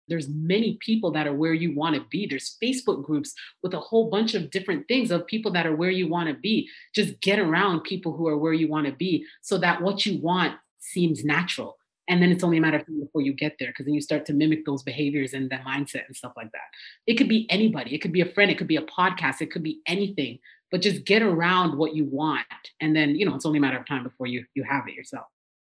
there's many people that are where you want to be. There's Facebook groups with a whole bunch of different things of people that are where you want to be. Just get around people who are where you want to be so that what you want seems natural. And then it's only a matter of time before you get there, because then you start to mimic those behaviors and that mindset and stuff like that. It could be anybody. It could be a friend. It could be a podcast. It could be anything. But just get around what you want, and then it's only a matter of time before you have it yourself.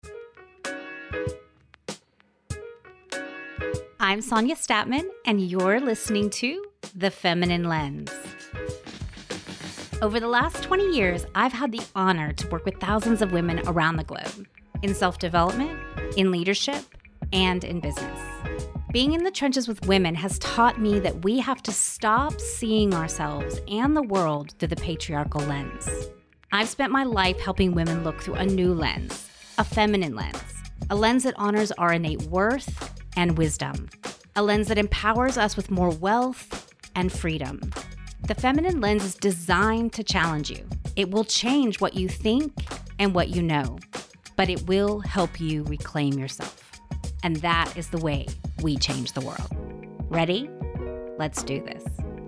I'm Sonia Statman, and you're listening to The Feminine Lens. Over the last 20 years, I've had the honor to work with thousands of women around the globe in self-development, in leadership, and in business. Being in the trenches with women has taught me that we have to stop seeing ourselves and the world through the patriarchal lens. I've spent my life helping women look through a new lens, a feminine lens, a lens that honors our innate worth and wisdom, a lens that empowers us with more wealth and freedom. The feminine lens is designed to challenge you. It will change what you think and what you know, but it will help you reclaim yourself. And that is the way we change the world. Ready? Let's do this.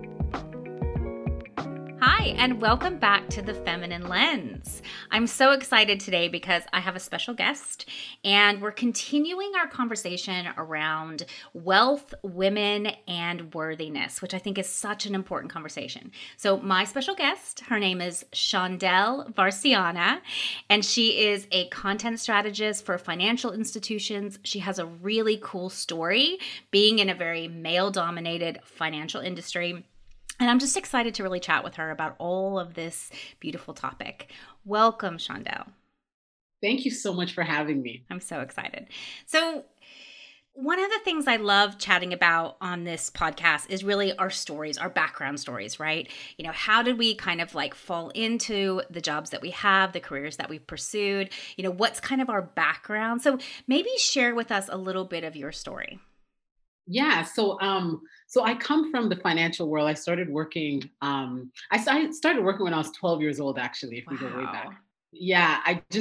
Hi, and welcome back to The Feminine Lens. I'm so excited today because I have a special guest, and we're continuing our conversation around wealth, women, and worthiness, which I think is such an important conversation. So my special guest, her name is Shondell Varciana, and she is a content strategist for financial institutions. She has a really cool story being in a very male-dominated financial industry. And I'm just excited to really chat with her about all of this beautiful topic. Welcome, Shondell. Thank you so much for having me. I'm so excited. So one of the things I love chatting about on this podcast is really our stories, our background stories, right? How did we kind of fall into the jobs that we have, the careers that we've pursued? What's kind of our background? So maybe share with us a little bit of your story. Yeah. So I come from the financial world. I started working. I started working when I was 12 years old, actually, if we go way back. Yeah.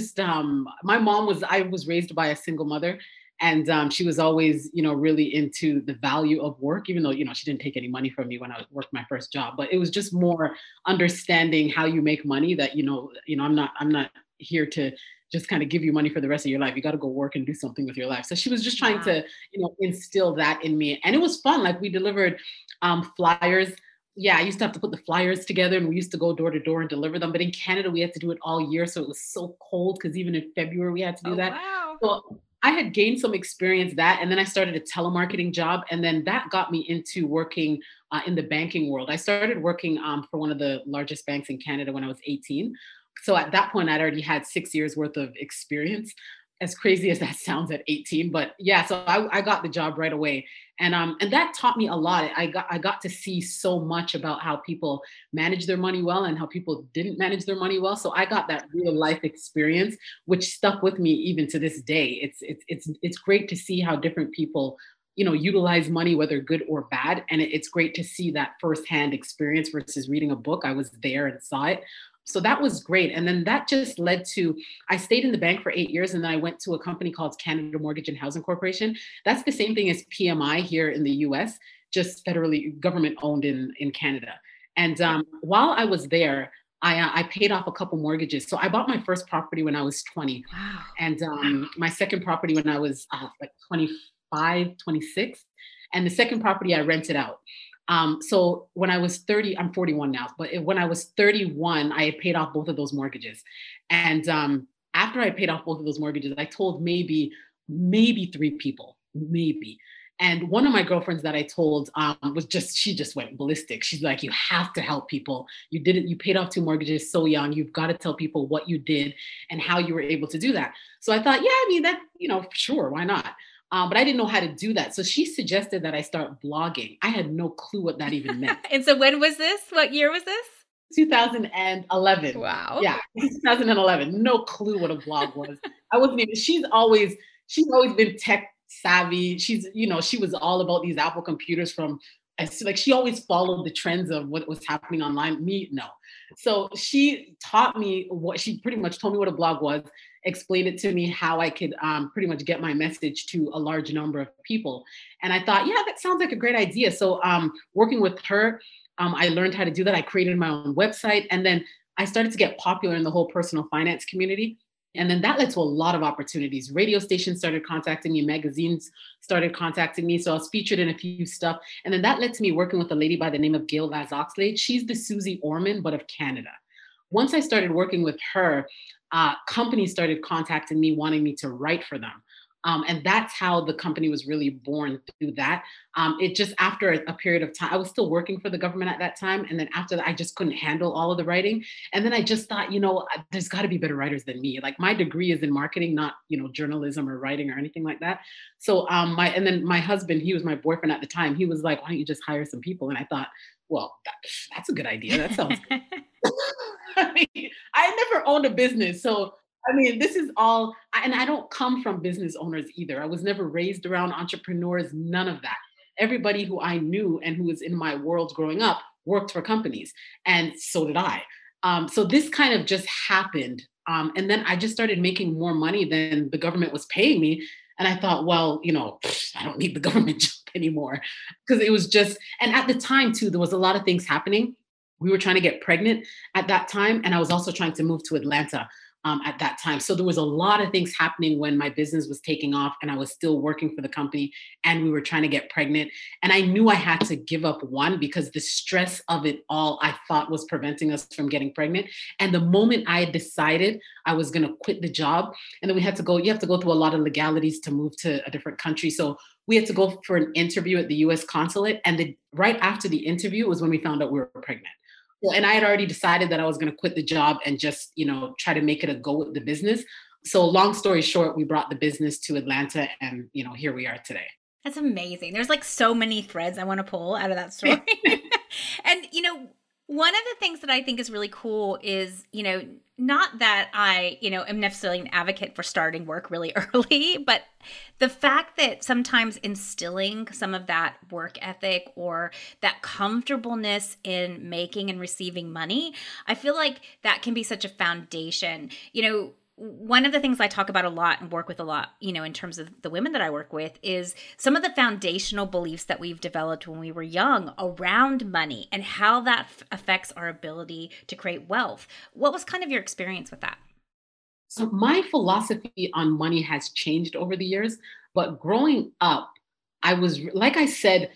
I was raised by a single mother, and she was always, really into the value of work, even though, she didn't take any money from me when I worked my first job, but it was just more understanding how you make money that, I'm not here to just kind of give you money for the rest of your life. You got to go work and do something with your life. So she was just trying to, instill that in me. And it was fun. Like, we delivered flyers. Yeah, I used to have to put the flyers together, and we used to go door to door and deliver them. But in Canada, we had to do it all year. So it was so cold, because even in February, we had to do that. Wow. So I had gained some experience that. And then I started a telemarketing job. And then that got me into working in the banking world. I started working for one of the largest banks in Canada when I was 18. So at that point, I'd already had 6 years worth of experience, as crazy as that sounds at 18. But yeah, so I got the job right away. And that taught me a lot. I got to see so much about how people manage their money well and how people didn't manage their money well. So I got that real life experience, which stuck with me even to this day. It's great to see how different people, utilize money, whether good or bad. And it's great to see that firsthand experience versus reading a book. I was there and saw it. So that was great. And then that just led to, I stayed in the bank for 8 years, and then I went to a company called Canada Mortgage and Housing Corporation. That's the same thing as PMI here in the US, just federally government owned in Canada. And while I was there, I paid off a couple mortgages. So I bought my first property when I was 20. Wow. And my second property when I was 25, 26. And the second property I rented out. So when I was 30, I'm 41 now, but when I was 31, I had paid off both of those mortgages. And after I paid off both of those mortgages, I told maybe 3 people, maybe. And one of my girlfriends that I told she just went ballistic. She's like, you have to help people. You paid off 2 mortgages so young. You've got to tell people what you did and how you were able to do that. So I thought, sure, why not? But I didn't know how to do that. So she suggested that I start blogging. I had no clue what that even meant. And so when was this? What year was this? 2011. Wow. Yeah, 2011. No clue what a blog was. I wasn't even, she's always been tech savvy. She was all about these Apple computers from like she always followed the trends of what was happening online. Me, no. So she taught me what she pretty much told me what a blog was, explained it to me how I could pretty much get my message to a large number of people. And I thought, yeah, that sounds like a great idea. So working with her, I learned how to do that. I created my own website, and then I started to get popular in the whole personal finance community. And then that led to a lot of opportunities. Radio stations started contacting me, magazines started contacting me. So I was featured in a few stuff. And then that led to me working with a lady by the name of Gail Vaz Oxlade. She's the Susie Orman, but of Canada. Once I started working with her, companies started contacting me, wanting me to write for them. And that's how the company was really born through that. It just after a period of time, I was still working for the government at that time. And then after that, I just couldn't handle all of the writing. And then I just thought, there's got to be better writers than me. Like my degree is in marketing, not, journalism or writing or anything like that. So and then my husband, he was my boyfriend at the time. He was like, why don't you just hire some people? And I thought, well, that's a good idea. That sounds good. I never owned a business. So this is all, and I don't come from business owners either. I was never raised around entrepreneurs, none of that. Everybody who I knew and who was in my world growing up worked for companies, and so did I. So this kind of just happened. And then I just started making more money than the government was paying me. And I thought, well, I don't need the government job anymore, because it was just, and at the time too, there was a lot of things happening. We were trying to get pregnant at that time. And I was also trying to move to Atlanta at that time. So there was a lot of things happening when my business was taking off and I was still working for the company and we were trying to get pregnant. And I knew I had to give up one because the stress of it all, I thought, was preventing us from getting pregnant. And the moment I decided I was going to quit the job, and then you have to go through a lot of legalities to move to a different country. So we had to go for an interview at the US consulate. And right after the interview was when we found out we were pregnant. And I had already decided that I was going to quit the job and just, try to make it a go with the business. So long story short, we brought the business to Atlanta and, here we are today. That's amazing. There's like so many threads I want to pull out of that story. And, one of the things that I think is really cool is, not that I, am necessarily an advocate for starting work really early, but the fact that sometimes instilling some of that work ethic or that comfortableness in making and receiving money, I feel like that can be such a foundation. One of the things I talk about a lot and work with a lot, in terms of the women that I work with, is some of the foundational beliefs that we've developed when we were young around money and how that affects our ability to create wealth. What was kind of your experience with that? So my philosophy on money has changed over the years, but growing up, I was, like I said,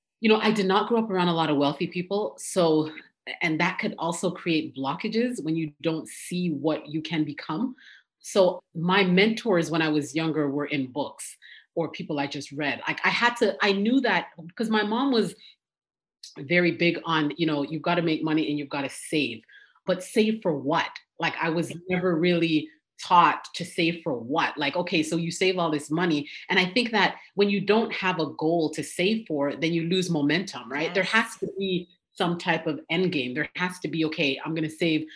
I did not grow up around a lot of wealthy people. So, and that could also create blockages when you don't see what you can become. So my mentors when I was younger were in books or people I just read. Like I knew that because my mom was very big on, you've got to make money and you've got to save, but save for what? Like I was never really taught to save for what. Like, okay, so you save all this money. And I think that when you don't have a goal to save for, then you lose momentum, right? Yes. There has to be some type of end game. There has to be, okay, I'm going to save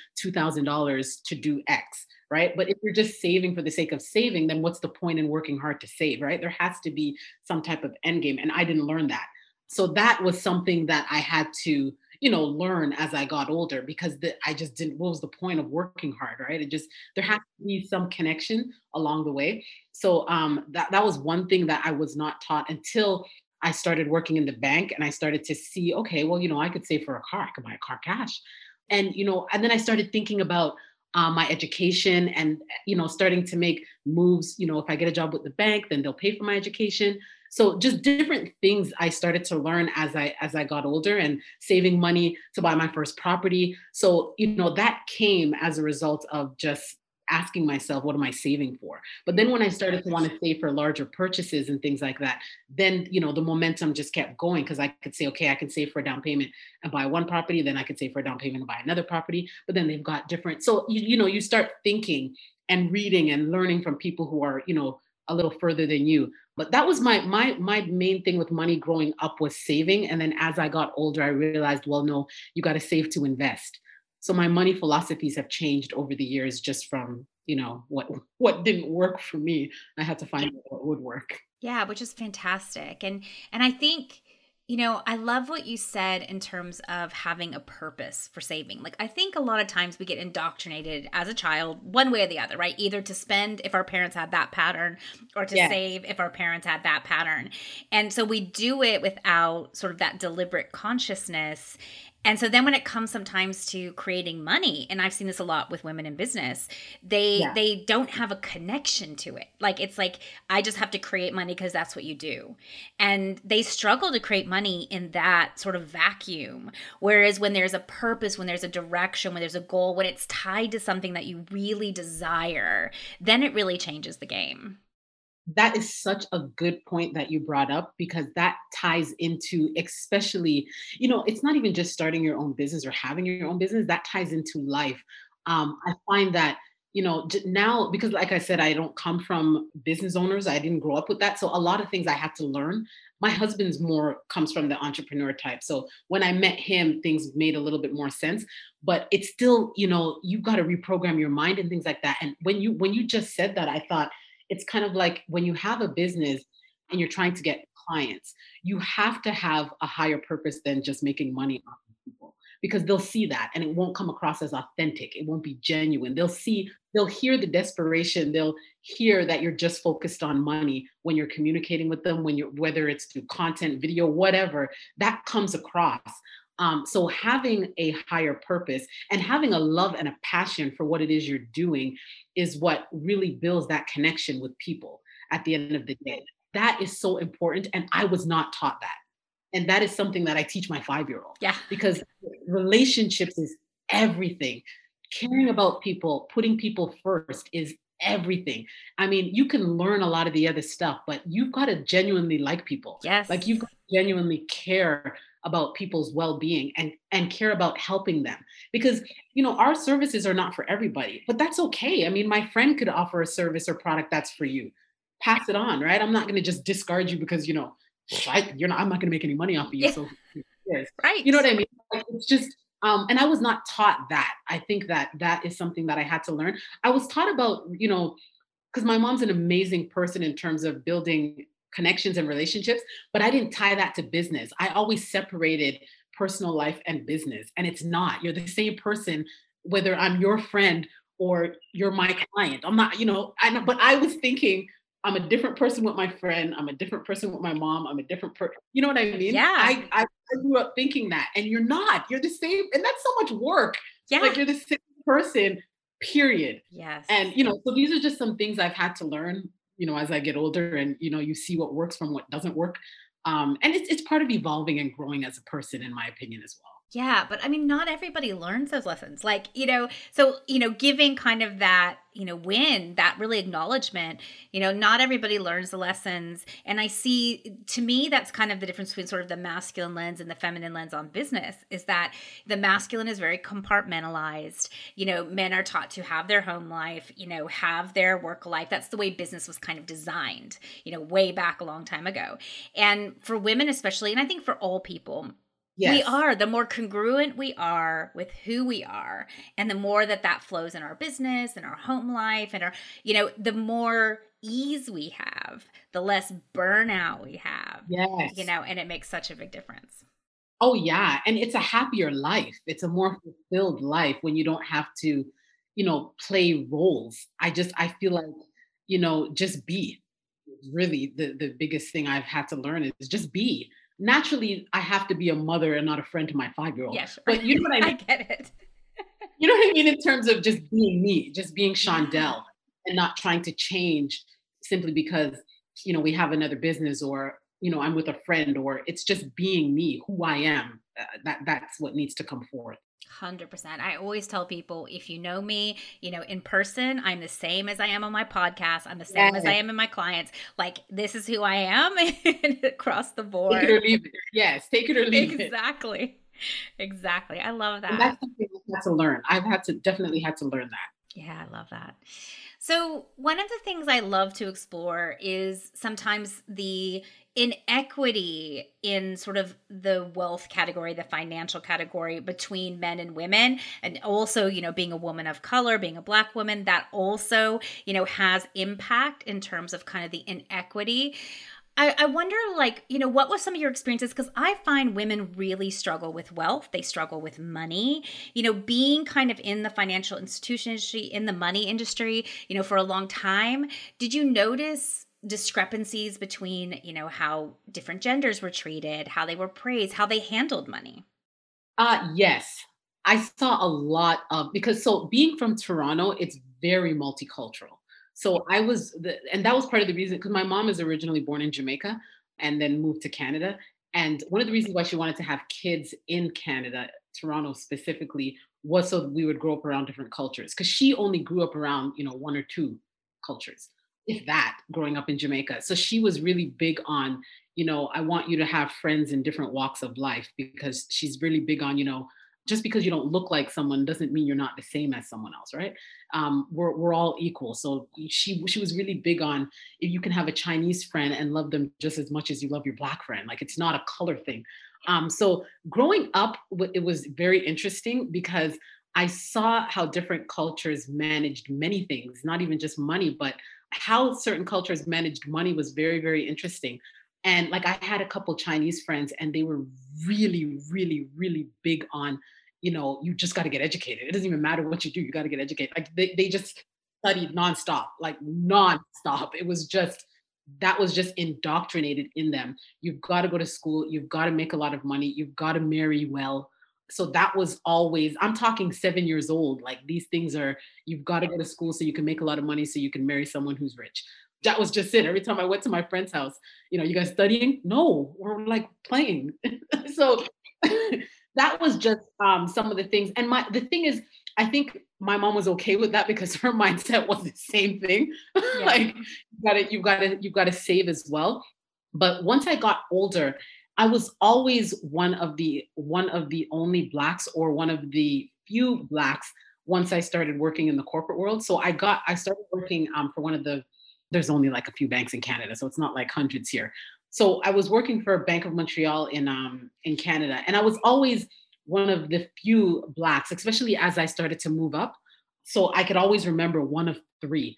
$2,000 to do X, right? But if you're just saving for the sake of saving, then what's the point in working hard to save, right? There has to be some type of end game. And I didn't learn that. So that was something that I had to, learn as I got older, because I just didn't, what was the point of working hard, right? There has to be some connection along the way. So that was one thing that I was not taught until I started working in the bank and I started to see, okay, well, I could save for a car. I could buy a car cash. And, and then I started thinking about my education and, starting to make moves. If I get a job with the bank, then they'll pay for my education. So just different things I started to learn as I got older, and saving money to buy my first property. So, that came as a result of just asking myself, what am I saving for? But then when I started to want to save for larger purchases and things like that, then, the momentum just kept going, because I could say, okay, I can save for a down payment and buy one property. Then I could save for a down payment and buy another property. But then they've got different. So, you start thinking and reading and learning from people who are, a little further than you. But that was my main thing with money growing up, was saving. And then as I got older, I realized, well, no, you got to save to invest. So my money philosophies have changed over the years, just from, what didn't work for me. I had to find what would work. Yeah, which is fantastic. And I think I love what you said in terms of having a purpose for saving. Like, I think a lot of times we get indoctrinated as a child, one way or the other, right? Either to spend if our parents had that pattern, or to Yeah. save if our parents had that pattern. And so we do it without sort of that deliberate consciousness. And so then when it comes sometimes to creating money, and I've seen this a lot with women in business, Yeah. they don't have a connection to it. Like, it's like, I just have to create money because that's what you do. And they struggle to create money in that sort of vacuum. Whereas when there's a purpose, when there's a direction, when there's a goal, when it's tied to something that you really desire, then it really changes the game. That is such a good point that you brought up, because that ties into, especially, it's not even just starting your own business or having your own business, that ties into life. I find that, now, because like I said, I don't come from business owners, I didn't grow up with that. So a lot of things I had to learn. My husband's more comes from the entrepreneur type. So when I met him, things made a little bit more sense. But it's still, you've got to reprogram your mind and things like that. And when you just said that, I thought, it's kind of like when you have a business and you're trying to get clients, you have to have a higher purpose than just making money off of people, because they'll see that and it won't come across as authentic. It won't be genuine. They'll hear the desperation. They'll hear that you're just focused on money when you're communicating with them, whether it's through content, video, whatever, that comes across. So having a higher purpose and having a love and a passion for what it is you're doing is what really builds that connection with people at the end of the day. That is so important. And I was not taught that. And that is something that I teach my 5-year-old, Yeah. because relationships is everything. Caring about people, putting people first is everything. I mean, you can learn a lot of the other stuff, but you've got to genuinely like people. Yes. Like, you've got to genuinely care about people's well-being and care about helping them, because our services are not for everybody, but that's okay. I mean, my friend could offer a service or product that's for you. Pass it on, right? I'm not going to just discard you because I'm not going to make any money off of you. Yeah. So who cares? Right. You know what I mean? Like, it's just and I was not taught that. I think that is something that I had to learn. I was taught about, because my mom's an amazing person in terms of building connections and relationships, but I didn't tie that to business. I always separated personal life and business, and it's not. You're the same person, whether I'm your friend or you're my client. I'm not, I know, but I was thinking, I'm a different person with my friend. I'm a different person with my mom. I'm a different person. You know what I mean? Yeah. I grew up thinking that, and you're not. You're the same, and that's so much work. Yeah. Like, you're the same person, period. Yes. And so these are just some things I've had to learn, as I get older, and you see what works from what doesn't work. And it's part of evolving and growing as a person, in my opinion, as well. Yeah, but I mean, not everybody learns those lessons. Like, giving kind of that, win, that really acknowledgement, not everybody learns the lessons. And I see, to me, that's kind of the difference between sort of the masculine lens and the feminine lens on business, is that the masculine is very compartmentalized. Men are taught to have their home life, have their work life. That's the way business was kind of designed, way back a long time ago. And for women especially, and I think for all people, Yes. the more congruent we are with who we are, and the more that flows in our business and our home life and our, the more ease we have, the less burnout we have. Yes. And it makes such a big difference. Oh yeah. And it's a happier life. It's a more fulfilled life when you don't have to, play roles. I feel like, just be. Really the biggest thing I've had to learn is just be. Naturally, I have to be a mother and not a friend to my 5-year-old. Yes. But you know what I mean? I get it. You know what I mean? In terms of just being me, just being Shondell, and not trying to change simply because, we have another business, or, I'm with a friend, or it's just being me, who I am. That's what needs to come forth. 100%. I always tell people, if you know me, in person, I'm the same as I am on my podcast. I'm the same as I am in my clients. Like, this is who I am across the board. Take it or leave it. Yes, take it or leave it. Exactly. I love that. And that's something I've had to learn. Definitely had to learn that. Yeah, I love that. So one of the things I love to explore is sometimes the inequity in sort of the wealth category, the financial category between men and women. And also, being a woman of color, being a Black woman, that also, has impact in terms of kind of the inequity. I wonder, like, what was some of your experiences? Because I find women really struggle with wealth. They struggle with money, being kind of in the financial institution industry, in the money industry, for a long time. Did you notice discrepancies between, how different genders were treated, how they were praised, how they handled money? Yes, I saw a lot of, because so being from Toronto, it's very multicultural. So and that was part of the reason, because my mom is originally born in Jamaica and then moved to Canada. And one of the reasons why she wanted to have kids in Canada, Toronto specifically, was so that we would grow up around different cultures. Because she only grew up around, one or two cultures, if that, growing up in Jamaica. So she was really big on, I want you to have friends in different walks of life, because she's really big on, just because you don't look like someone doesn't mean you're not the same as someone else, right? We're all equal. So she was really big on, if you can have a Chinese friend and love them just as much as you love your black friend, like it's not a color thing. So growing up, it was very interesting because I saw how different cultures managed many things, not even just money, but how certain cultures managed money was very, very interesting. And like I had a couple Chinese friends, and they were really, really, really big on, you just got to get educated. It doesn't even matter what you do, you got to get educated. Like they just studied nonstop, like nonstop. It was just, that was just indoctrinated in them. You've got to go to school, you've got to make a lot of money, you've got to marry well. So that was always, I'm talking 7 years old, like these things are, you've got to go to school so you can make a lot of money so you can marry someone who's rich. That was just it. Every time I went to my friend's house, you guys studying? No, we're like playing. So that was just some of the things. And the thing is, I think my mom was okay with that because her mindset was the same thing. Yeah. Like you've got to save as well. But once I got older, I was always one of the only blacks, or one of the few blacks, once I started working in the corporate world. So I started working for one of the, there's only like a few banks in Canada, so it's not like hundreds here. So I was working for Bank of Montreal in Canada, and I was always one of the few blacks, especially as I started to move up. So I could always remember one of three.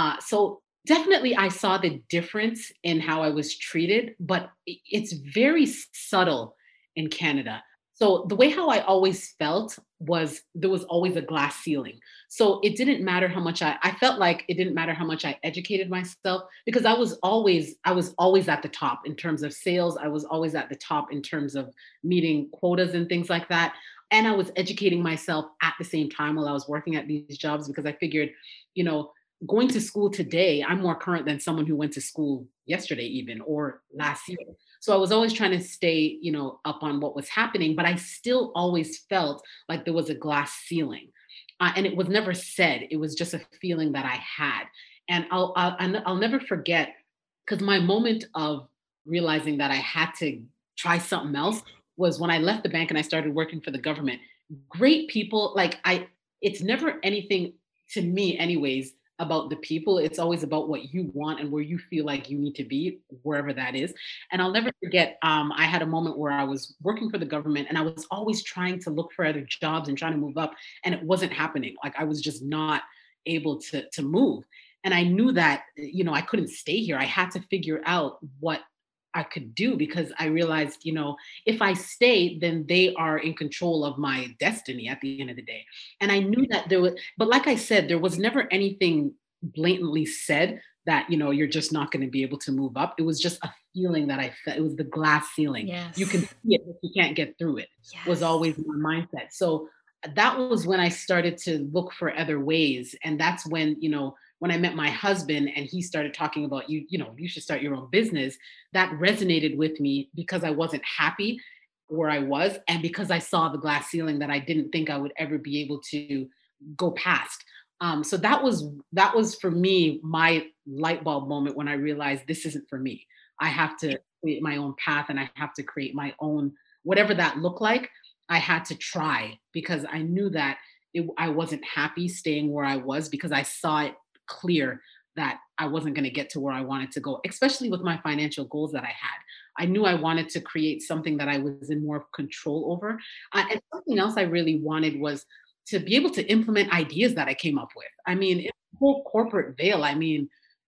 So definitely, I saw the difference in how I was treated, but it's very subtle in Canada. So the way how I always felt was there was always a glass ceiling. So it didn't matter how much I felt like it didn't matter how much I educated myself, because I was always at the top in terms of sales. I was always at the top in terms of meeting quotas and things like that. And I was educating myself at the same time while I was working at these jobs, because I figured, you know, going to school today, I'm more current than someone who went to school yesterday, even, or last year. So I was always trying to stay, up on what was happening, but I still always felt like there was a glass ceiling. And it was never said, it was just a feeling that I had. And I'll never forget, because my moment of realizing that I had to try something else was when I left the bank and I started working for the government. Great people, it's never anything to me, anyways, about the people. It's always about what you want and where you feel like you need to be, wherever that is. And I'll never forget, I had a moment where I was working for the government and I was always trying to look for other jobs and trying to move up, and it wasn't happening. Like I was just not able to move. And I knew that, I couldn't stay here. I had to figure out what I could do, because I realized, if I stay, then they are in control of my destiny at the end of the day. And I knew that there was, but like I said, there was never anything blatantly said that, you're just not going to be able to move up. It was just a feeling that I felt. It was the glass ceiling. You can Yes. see it, but you can't get through it, was Yes. always my mindset. So that was when I started to look for other ways. And that's when, when I met my husband and he started talking about, you should start your own business, that resonated with me because I wasn't happy where I was, and because I saw the glass ceiling that I didn't think I would ever be able to go past. So that was for me my light bulb moment when I realized this isn't for me. I have to create my own path, and I have to create my own, whatever that looked like. I had to try, because I knew that I wasn't happy staying where I was, because I saw it clear that I wasn't going to get to where I wanted to go, especially with my financial goals that I had. I knew I wanted to create something that I was in more control over. And something else I really wanted was to be able to implement ideas that I came up with. I mean, it's a whole corporate veil. I mean,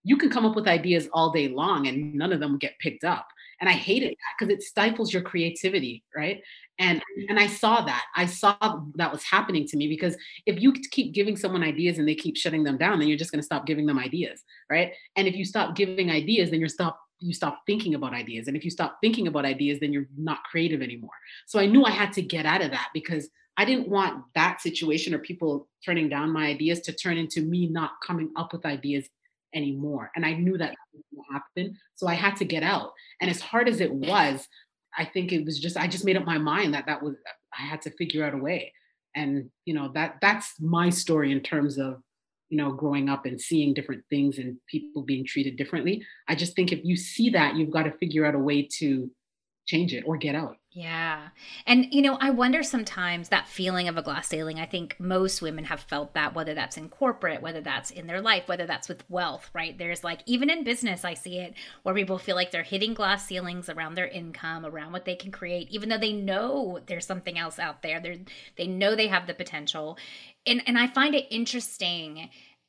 you can come up with ideas all day long and none of them get picked up. And I hated that because it stifles your creativity, right? And I saw that. I saw that was happening to me because if you keep giving someone ideas and they keep shutting them down, then you're just going to stop giving them ideas, right? And if you stop giving ideas, then you stop thinking about ideas. And if you stop thinking about ideas, then you're not creative anymore. So I knew I had to get out of that because I didn't want that situation or people turning down my ideas to turn into me not coming up with ideas anymore. And I knew that was going to happen. So I had to get out. And as hard as it was, I think it was just, I just made up my mind that I had to figure out a way. And, that's my story in terms of, growing up and seeing different things and people being treated differently. I just think if you see that, you've got to figure out a way to change it or get out. Yeah. And, I wonder sometimes that feeling of a glass ceiling. I think most women have felt that, whether that's in corporate, whether that's in their life, whether that's with wealth, right? There's like, even in business, I see it where people feel like they're hitting glass ceilings around their income, around what they can create, even though they know there's something else out there. They know they have the potential. And I find it interesting,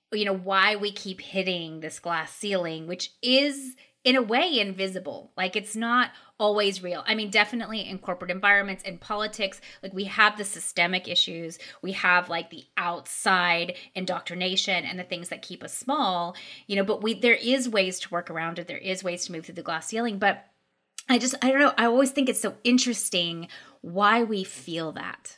why we keep hitting this glass ceiling, which is in a way invisible. Like, it's not always real. I mean, definitely in corporate environments and politics, like, we have the systemic issues, we have like the outside indoctrination and the things that keep us small, but there is ways to work around it. There is ways to move through the glass ceiling. But I don't know. I always think it's so interesting why we feel that.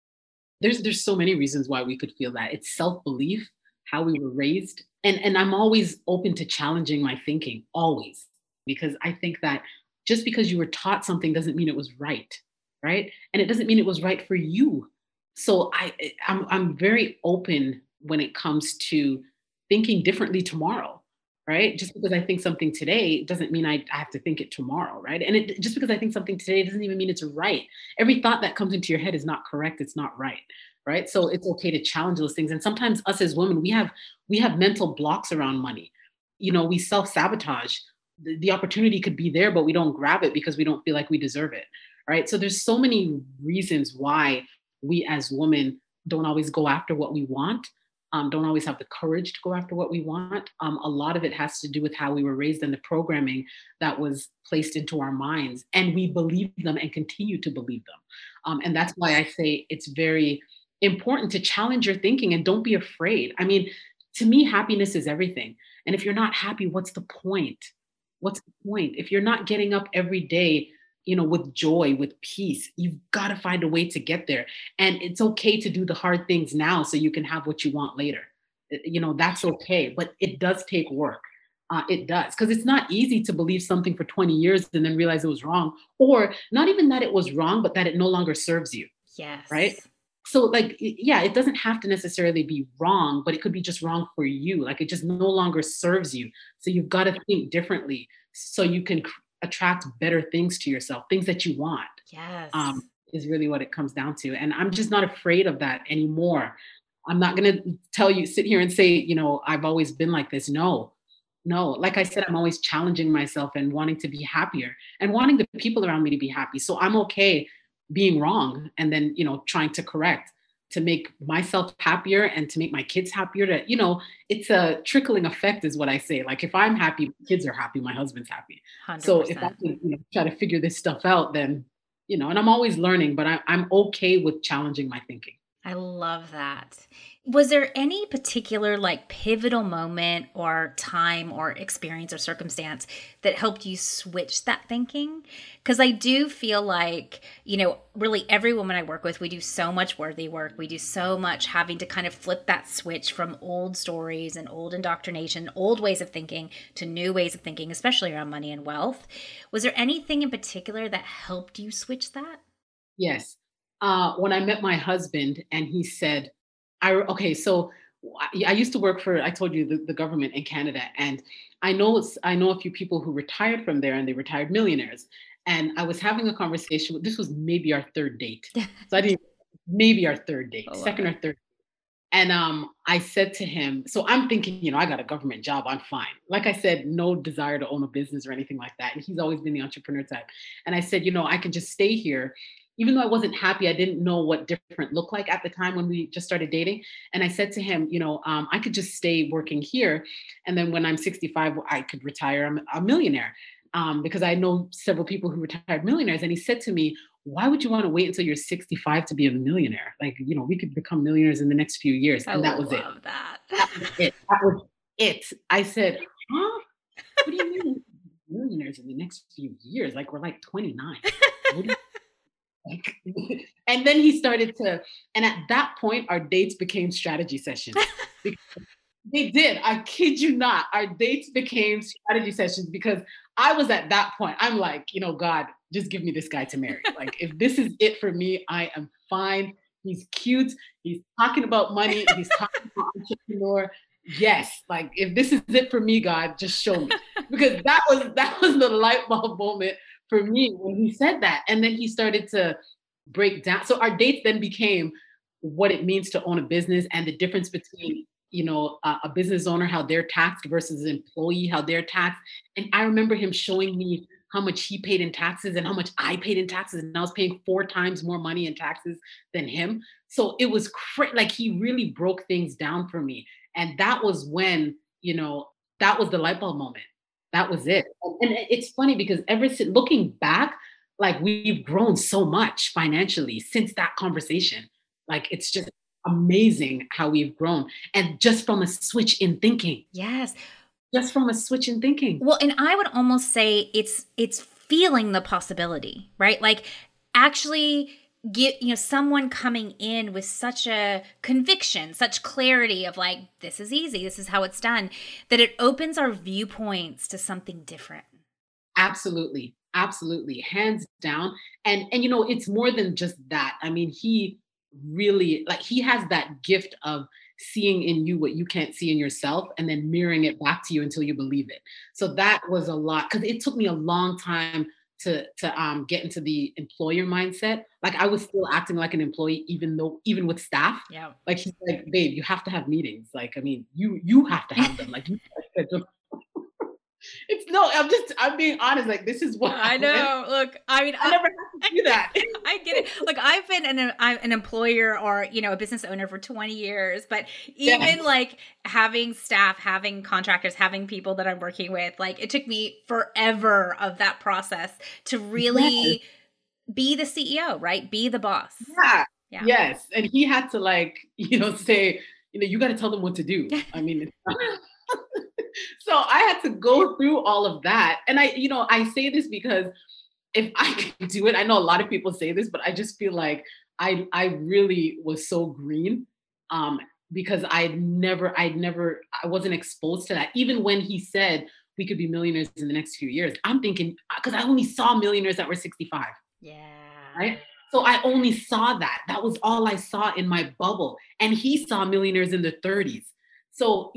There's so many reasons why we could feel that. It's self-belief, how we were raised. And I'm always open to challenging my thinking, always, because I think that just because you were taught something doesn't mean it was right, right? And it doesn't mean it was right for you. So I'm very open when it comes to thinking differently tomorrow, right? Just because I think something today doesn't mean I have to think it tomorrow, right? And just because I think something today doesn't even mean it's right. Every thought that comes into your head is not correct. It's not right. Right. So it's okay to challenge those things. And sometimes us as women, we have mental blocks around money. We self-sabotage. The opportunity could be there, but we don't grab it because we don't feel like we deserve it. Right. So there's so many reasons why we as women don't always go after what we want, don't always have the courage to go after what we want. A lot of it has to do with how we were raised and the programming that was placed into our minds. And we believe them and continue to believe them. And that's why I say it's very important to challenge your thinking and don't be afraid. I mean, to me, happiness is everything. And if you're not happy, what's the point? What's the point? If you're not getting up every day, with joy, with peace, you've got to find a way to get there. And it's okay to do the hard things now so you can have what you want later. That's okay. But it does take work. It does. Because it's not easy to believe something for 20 years and then realize it was wrong. Or not even that it was wrong, but that it no longer serves you. Yes. Right. So like, yeah, it doesn't have to necessarily be wrong, but it could be just wrong for you. Like, it just no longer serves you. So you've got to think differently so you can attract better things to yourself, things that you want. Yes. Is really what it comes down to. And I'm just not afraid of that anymore. I'm not going to sit here and say, I've always been like this. No. Like I said, I'm always challenging myself and wanting to be happier and wanting the people around me to be happy. So I'm okay being wrong and then, trying to correct to make myself happier and to make my kids happier. It's a trickling effect is what I say. Like, if I'm happy, kids are happy, my husband's happy. 100%. So if I can try to figure this stuff out, then, and I'm always learning, but I'm okay with challenging my thinking. I love that. Was there any particular like pivotal moment or time or experience or circumstance that helped you switch that thinking? Because I do feel like, really every woman I work with, we do so much worthy work. We do so much having to kind of flip that switch from old stories and old indoctrination, old ways of thinking to new ways of thinking, especially around money and wealth. Was there anything in particular that helped you switch that? Yes. When I met my husband and he said, so I used to work for, I told you, the government in Canada. And I know a few people who retired from there and they retired millionaires. And I was having a conversation, this was maybe our third date. So maybe our third date, second or third. And I said to him, so I'm thinking, I got a government job, I'm fine. Like I said, no desire to own a business or anything like that. And he's always been the entrepreneur type. And I said, I can just stay here even though I wasn't happy, I didn't know what different looked like at the time when we just started dating. And I said to him, I could just stay working here. And then when I'm 65, I could retire. I'm a millionaire, because I know several people who retired millionaires. And he said to me, why would you want to wait until you're 65 to be a millionaire? Like, we could become millionaires in the next few years. I And that was it. love that. That was it. That was it. I said, huh? What do you mean millionaires in the next few years? Like, we're like 29. What do you like? And then he started to, and at that point, our dates became strategy sessions. Because they did. I kid you not. Our dates became strategy sessions because I was at that point. I'm like, God, just give me this guy to marry. Like, if this is it for me, I am fine. He's cute. He's talking about money. He's talking about entrepreneur. Yes. Like, if this is it for me, God, just show me. Because that was the light bulb moment for me when he said that. And then he started to break down. So our dates then became what it means to own a business and the difference between, a business owner, how they're taxed versus an employee, how they're taxed. And I remember him showing me how much he paid in taxes and how much I paid in taxes. And I was paying 4 times more money in taxes than him. So it was like he really broke things down for me. And that was when, that was the light bulb moment. That was it. And it's funny because ever since looking back, like we've grown so much financially since that conversation. Like it's just amazing how we've grown. And just from a switch in thinking. Yes. Just from a switch in thinking. Well, and I would almost say it's feeling the possibility, right? Like actually get, someone coming in with such a conviction, such clarity of like, this is easy, this is how it's done, that it opens our viewpoints to something different. Absolutely. Absolutely. Hands down. And it's more than just that. I mean, he really, like, he has that gift of seeing in you what you can't see in yourself and then mirroring it back to you until you believe it. So that was a lot, because it took me a long time to get into the employer mindset. Like I was still acting like an employee, even with staff. Yeah. Like he's like, babe, you have to have meetings. Like, I mean, you have to have them. Like I'm being honest. Like, this is what I know. Look, I mean, I never had to do that. I get it. Look, I've been an employer or, a business owner for 20 years, but even like having staff, having contractors, having people that I'm working with, like it took me forever of that process to really be the CEO, right? Be the boss. Yeah. Yes. And he had to like, say, you got to tell them what to do. I mean, so I had to go through all of that. And I say this because if I can do it, I know a lot of people say this, but I just feel like I really was so green, because I wasn't exposed to that. Even when he said we could be millionaires in the next few years, I'm thinking, because I only saw millionaires that were 65. Yeah. Right. So I only saw that. That was all I saw in my bubble. And he saw millionaires in their 30s. So,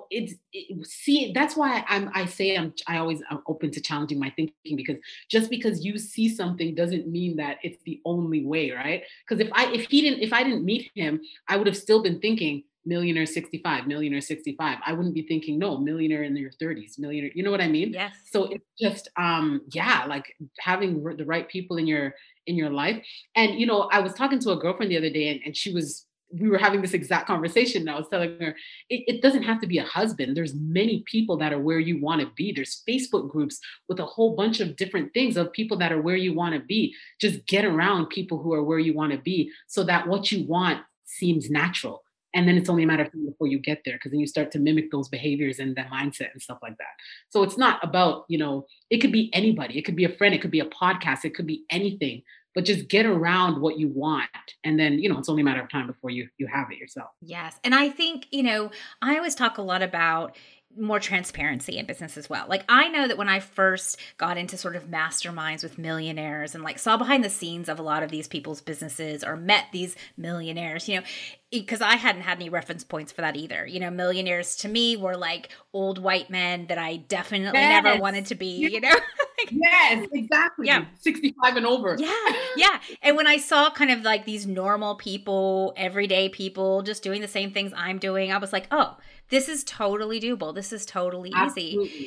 that's why I always am open to challenging my thinking, because just because you see something doesn't mean that it's the only way, right? Because if I didn't meet him, I would have still been thinking millionaire 65, millionaire 65. I wouldn't be thinking, no, millionaire in your 30s, millionaire, you know what I mean? Yes. So it's just, like having the right people in your life. And, I was talking to a girlfriend the other day and we were having this exact conversation. And I was telling her, it doesn't have to be a husband. There's many people that are where you want to be. There's Facebook groups with a whole bunch of different things of people that are where you want to be. Just get around people who are where you want to be so that what you want seems natural. And then it's only a matter of time before you get there, because then you start to mimic those behaviors and that mindset and stuff like that. So it's not about, it could be anybody. It could be a friend. It could be a podcast. It could be anything. But just get around what you want. And then, it's only a matter of time before you have it yourself. Yes. And I think, I always talk a lot about more transparency in business as well. Like I know that when I first got into sort of masterminds with millionaires and like saw behind the scenes of a lot of these people's businesses or met these millionaires, because I hadn't had any reference points for that either. Millionaires to me were like old white men that I definitely never wanted to be, Yes, exactly. Yeah. 65 and over. Yeah. And when I saw kind of like these normal people, everyday people just doing the same things I'm doing, I was like, oh, this is totally doable. This is totally easy.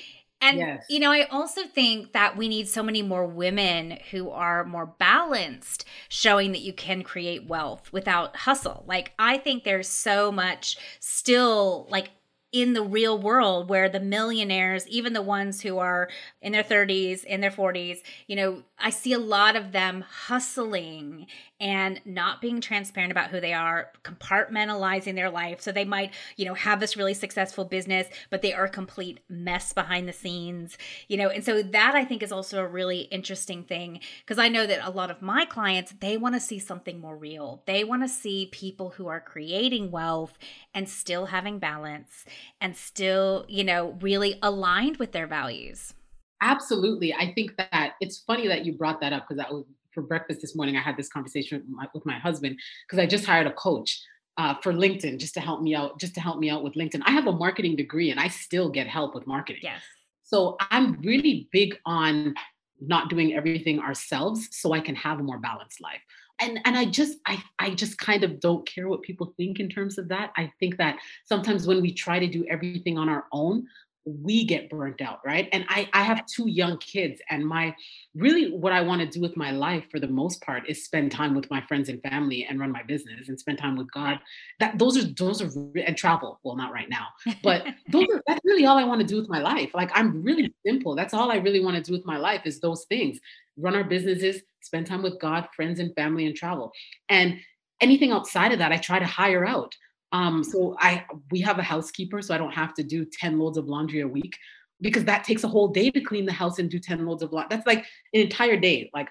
And, Yes. I also think that we need so many more women who are more balanced, showing that you can create wealth without hustle. Like, I think there's so much still, like, in the real world where the millionaires, even the ones who are in their 30s, in their 40s, I see a lot of them hustling and not being transparent about who they are, compartmentalizing their life. So they might, have this really successful business, but they are a complete mess behind the scenes, and so that I think is also a really interesting thing, because I know that a lot of my clients, they want to see something more real. They want to see people who are creating wealth and still having balance and still, really aligned with their values. Absolutely. I think that it's funny that you brought that up, because that was for breakfast this morning. I had this conversation with my husband, because I just hired a coach for LinkedIn, just to help me out, with LinkedIn. I have a marketing degree and I still get help with marketing. Yes. So I'm really big on not doing everything ourselves so I can have a more balanced life. And I just kind of don't care what people think in terms of that. I think that sometimes when we try to do everything on our own, we get burnt out, right? And I have two young kids, and my really what I want to do with my life for the most part is spend time with my friends and family and run my business and spend time with God. That and travel. Well, not right now, but that's really all I want to do with my life. Like, I'm really simple. That's all I really want to do with my life is those things. Run our businesses, spend time with God, friends and family, and travel. And anything outside of that, I try to hire out. So we have a housekeeper, so I don't have to do 10 loads of laundry a week, because that takes a whole day to clean the house and do 10 loads of laundry. That's like an entire day. Like,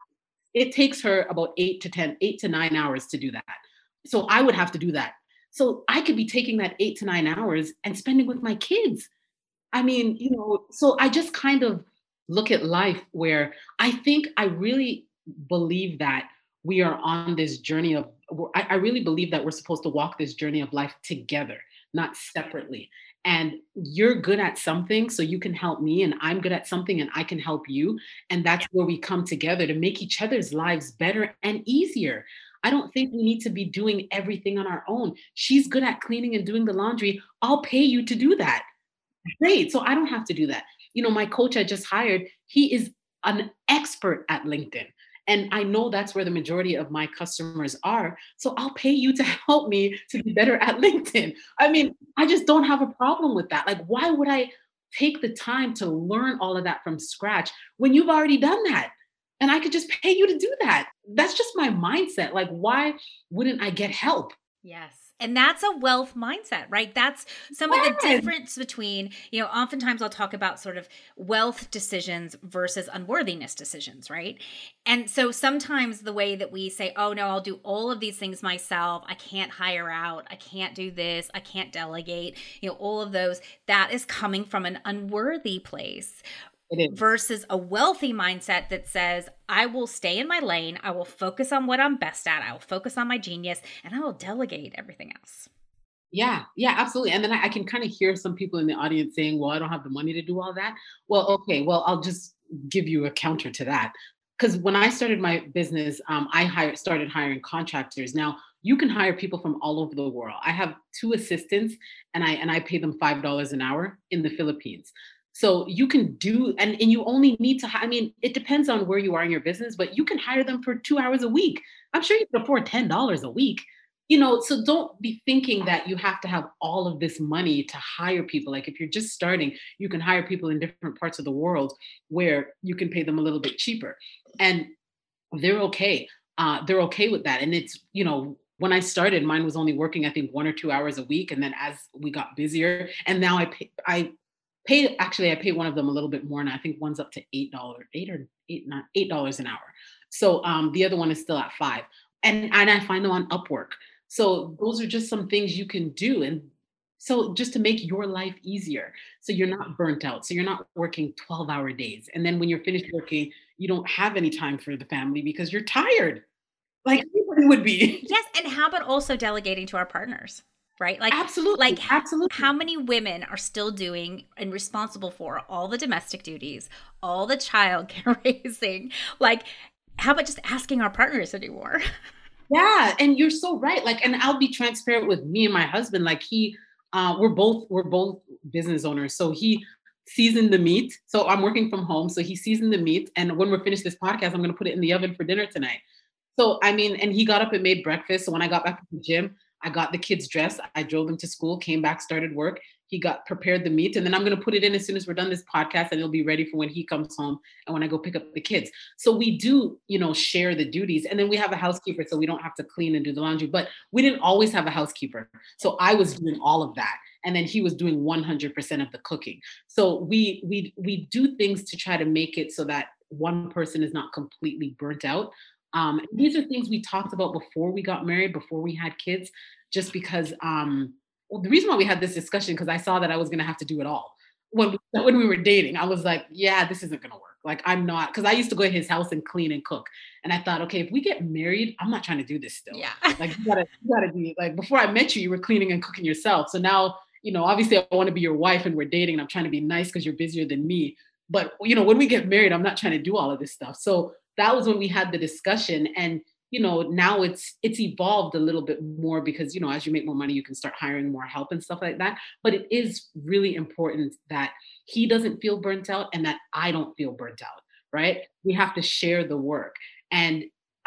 it takes her about 8 to 9 hours to do that. So I would have to do that. So I could be taking that 8 to 9 hours and spending with my kids. I mean, so I just kind of look at life where I think I really believe that we are on this journey of, I really believe that we're supposed to walk this journey of life together, not separately. And you're good at something, so you can help me, and I'm good at something, and I can help you. And that's where we come together to make each other's lives better and easier. I don't think we need to be doing everything on our own. She's good at cleaning and doing the laundry. I'll pay you to do that. Great. So I don't have to do that. My coach I just hired, he is an expert at LinkedIn. And I know that's where the majority of my customers are. So I'll pay you to help me to be better at LinkedIn. I mean, I just don't have a problem with that. Like, why would I take the time to learn all of that from scratch when you've already done that? And I could just pay you to do that. That's just my mindset. Like, why wouldn't I get help? Yes. And that's a wealth mindset, right? That's some of the difference between, oftentimes I'll talk about sort of wealth decisions versus unworthiness decisions, right? And so sometimes the way that we say, oh no, I'll do all of these things myself. I can't hire out. I can't do this. I can't delegate, all of those, that is coming from an unworthy place. Versus a wealthy mindset that says, I will stay in my lane. I will focus on what I'm best at. I will focus on my genius, and I will delegate everything else. Yeah, yeah, absolutely. And then I can kind of hear some people in the audience saying, well, I don't have the money to do all that. Well, okay, well, I'll just give you a counter to that. Because when I started my business, I started hiring contractors. Now, you can hire people from all over the world. I have two assistants, and I pay them $5 an hour in the Philippines. So you can do, and you only need to, I mean, it depends on where you are in your business, but you can hire them for 2 hours a week. I'm sure you can afford $10 a week. So don't be thinking that you have to have all of this money to hire people. Like, if you're just starting, you can hire people in different parts of the world where you can pay them a little bit cheaper. And they're okay. They're okay with that. And it's, when I started, mine was only working, I think, 1 or 2 hours a week. And then as we got busier, and now I pay one of them a little bit more, and I think one's up to $8, $8 an hour. So the other one is still at 5. And I find them on Upwork. So those are just some things you can do. And so just to make your life easier, so you're not burnt out. So you're not working 12-hour days. And then when you're finished working, you don't have any time for the family because you're tired. Like anybody would be. Yes. And how about also delegating to our partners? Right? Like, absolutely. Absolutely. How many women are still doing and responsible for all the domestic duties, all the child care raising? Like, how about just asking our partners to do more? Yeah. And you're so right. Like, and I'll be transparent with me and my husband. Like we're both business owners. So he seasoned the meat. So I'm working from home. So he seasoned the meat. And when we're finished this podcast, I'm going to put it in the oven for dinner tonight. So, I mean, and he got up and made breakfast. So when I got back to the gym, I got the kids dressed. I drove them to school, came back, started work. He got prepared the meat. And then I'm going to put it in as soon as we're done this podcast and it'll be ready for when he comes home and when I go pick up the kids. So we do, share the duties. And then we have a housekeeper, so we don't have to clean and do the laundry. But we didn't always have a housekeeper. So I was doing all of that. And then he was doing 100% of the cooking. So we do things to try to make it so that one person is not completely burnt out. These are things we talked about before we got married, before we had kids, just because well, the reason why we had this discussion, because I saw that I was going to have to do it all. When we were dating, I was like, yeah, this isn't going to work. Like, I'm not, because I used to go to his house and clean and cook. And I thought, okay, if we get married, I'm not trying to do this still. Yeah. Like, you gotta do, like, before I met you, you were cleaning and cooking yourself. So now, obviously I want to be your wife and we're dating and I'm trying to be nice because you're busier than me. But, when we get married, I'm not trying to do all of this stuff. So that was when we had the discussion. And now it's evolved a little bit more because as you make more money, you can start hiring more help and stuff like that. But it is really important that he doesn't feel burnt out and that I don't feel burnt out, right? We have to share the work. And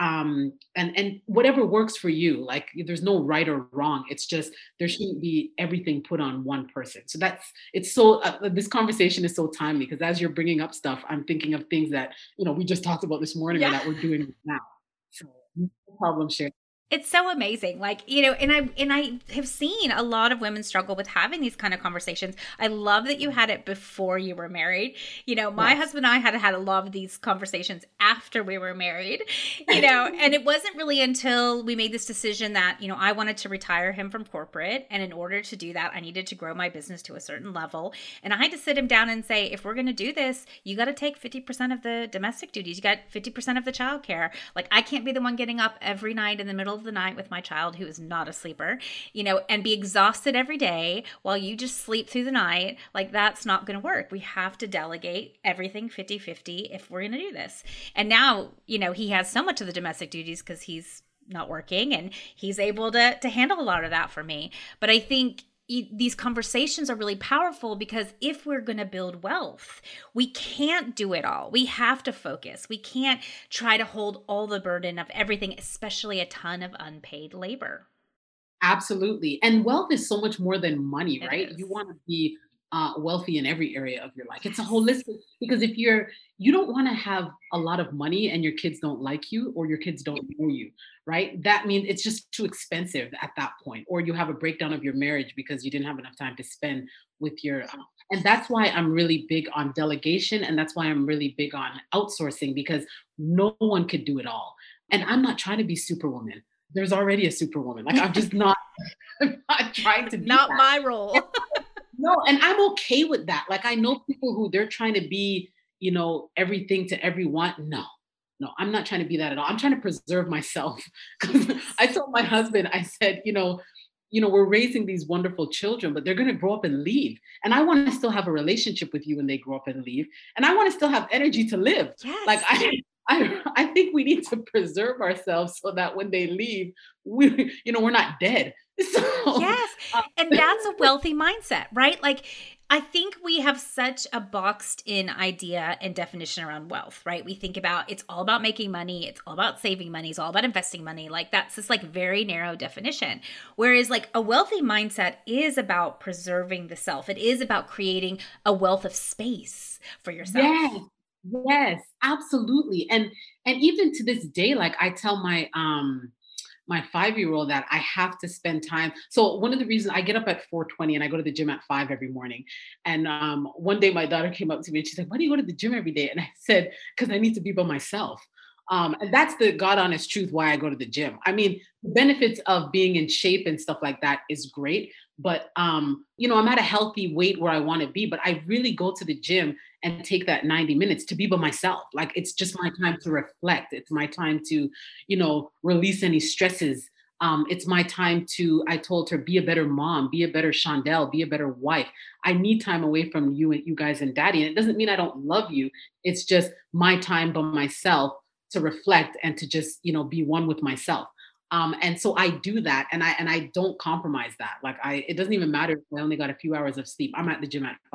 whatever works for you, like there's no right or wrong. It's just there shouldn't be everything put on one person. So this conversation is so timely because as you're bringing up stuff, I'm thinking of things that we just talked about this morning or that we're doing now. So no problem, Sharon. It's so amazing. Like, and I have seen a lot of women struggle with having these kind of conversations. I love that you had it before you were married. My husband and I had a lot of these conversations after we were married, and it wasn't really until we made this decision that, I wanted to retire him from corporate. And in order to do that, I needed to grow my business to a certain level. And I had to sit him down and say, if we're going to do this, you got to take 50% of the domestic duties. You got 50% of the childcare. Like, I can't be the one getting up every night in the middle of the night with my child who is not a sleeper, and be exhausted every day while you just sleep through the night. Like, that's not going to work. We have to delegate everything 50-50 if we're going to do this. And now, he has so much of the domestic duties because he's not working and he's able to handle a lot of that for me. But I think these conversations are really powerful because if we're going to build wealth, we can't do it all. We have to focus. We can't try to hold all the burden of everything, especially a ton of unpaid labor. Absolutely. And wealth is so much more than money, right? Is. You want to be wealthy in every area of your life. It's a holistic, because if you don't want to have a lot of money and your kids don't like you or your kids don't know you, right? That means it's just too expensive at that point. Or you have a breakdown of your marriage because you didn't have enough time to spend with your, and that's why I'm really big on delegation. And that's why I'm really big on outsourcing, because no one could do it all. And I'm not trying to be superwoman. There's already a superwoman. Like, I'm just not, I'm not trying to be not that. my role. No, and I'm okay with that. Like, I know people who they're trying to be, everything to everyone. No, I'm not trying to be that at all. I'm trying to preserve myself. I told my husband, I said, we're raising these wonderful children, but they're going to grow up and leave. And I want to still have a relationship with you when they grow up and leave. And I want to still have energy to live. Yes. Like, I think we need to preserve ourselves so that when they leave, we're not dead. So, yes. And that's a wealthy mindset, right? Like, I think we have such a boxed in idea and definition around wealth, right? We think about it's all about making money. It's all about saving money. It's all about investing money. Like, that's this like very narrow definition. Whereas like a wealthy mindset is about preserving the self. It is about creating a wealth of space for yourself. Yes, absolutely. And even to this day, like, I tell my 5-year-old that I have to spend time. So one of the reasons I get up at 4:20 and I go to the gym at 5 every morning. And one day my daughter came up to me and she's like, "Why do you go to the gym every day?" And I said, "Because I need to be by myself." And that's the God honest truth why I go to the gym. I mean, the benefits of being in shape and stuff like that is great. But, I'm at a healthy weight where I want to be, but I really go to the gym and take that 90 minutes to be by myself. Like, it's just my time to reflect. It's my time to, release any stresses. It's my time to, I told her, be a better mom, be a better Shondell, be a better wife. I need time away from you guys and daddy. And it doesn't mean I don't love you. It's just my time by myself to reflect and to just, be one with myself. And so I do that, and I don't compromise that. Like, it doesn't even matter if I only got a few hours of sleep. I'm at the gym at 5,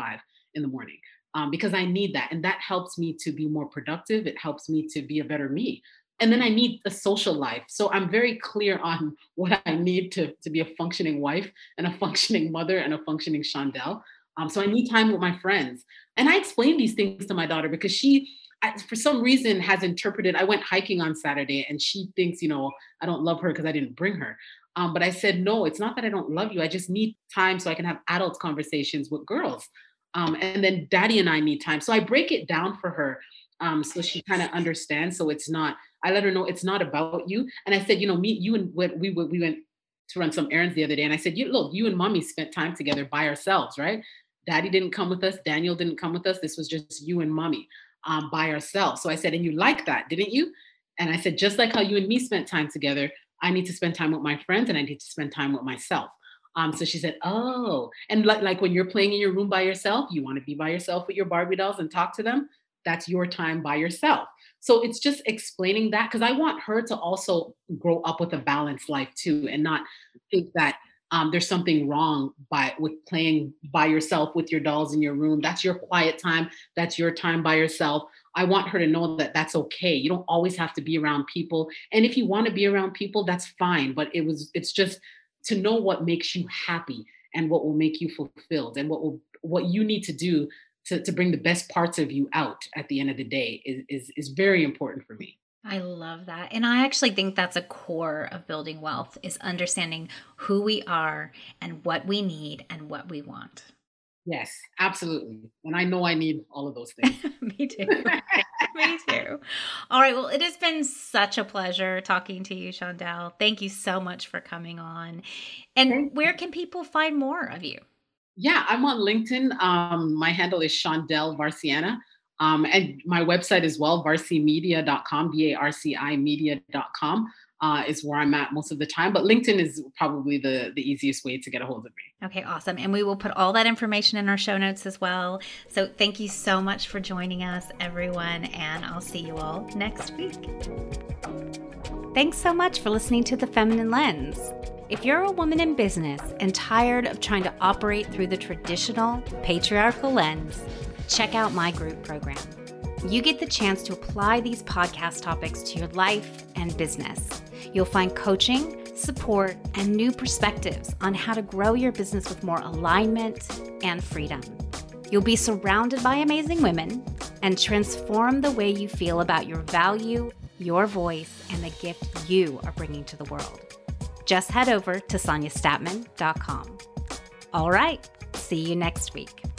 in the morning because I need that. And that helps me to be more productive. It helps me to be a better me. And then I need a social life. So I'm very clear on what I need to be a functioning wife and a functioning mother and a functioning Shondell. So I need time with my friends. And I explain these things to my daughter because for some reason, has interpreted. I went hiking on Saturday and she thinks, I don't love her because I didn't bring her. But I said, no, it's not that I don't love you. I just need time so I can have adult conversations with girls. And then daddy and I need time. So I break it down for her so she kind of understands. So I let her know it's not about you. And I said, you and we went to run some errands the other day. And I said, look, you and mommy spent time together by ourselves, right? Daddy didn't come with us. Daniel didn't come with us. This was just you and mommy by ourselves. So I said, and you like that, didn't you? And I said, just like how you and me spent time together, I need to spend time with my friends and I need to spend time with myself. So she said, oh, and like when you're playing in your room by yourself, you want to be by yourself with your Barbie dolls and talk to them. That's your time by yourself. So it's just explaining that because I want her to also grow up with a balanced life too, and not think that there's something wrong with playing by yourself with your dolls in your room. That's your quiet time. That's your time by yourself. I want her to know that that's okay. You don't always have to be around people. And if you want to be around people, that's fine. But it's just to know what makes you happy and what will make you fulfilled and what you need to do to bring the best parts of you out at the end of the day is very important for me. I love that. And I actually think that's a core of building wealth is understanding who we are and what we need and what we want. Yes, absolutely. And I know I need all of those things. Me too. Me too. All right. Well, it has been such a pleasure talking to you, Shondell. Thank you so much for coming on. And where can people find more of you? Yeah, I'm on LinkedIn. My handle is Shondell Varciana. And my website as well, varcimedia.com, VARCI media.com is where I'm at most of the time. But LinkedIn is probably the easiest way to get a hold of me. Okay, awesome. And we will put all that information in our show notes as well. So thank you so much for joining us, everyone. And I'll see you all next week. Thanks so much for listening to The Feminine Lens. If you're a woman in business and tired of trying to operate through the traditional patriarchal lens, check out my group program. You get the chance to apply these podcast topics to your life and business. You'll find coaching, support, and new perspectives on how to grow your business with more alignment and freedom. You'll be surrounded by amazing women and transform the way you feel about your value, your voice, and the gift you are bringing to the world. Just head over to SoniaStatman.com. All right, see you next week.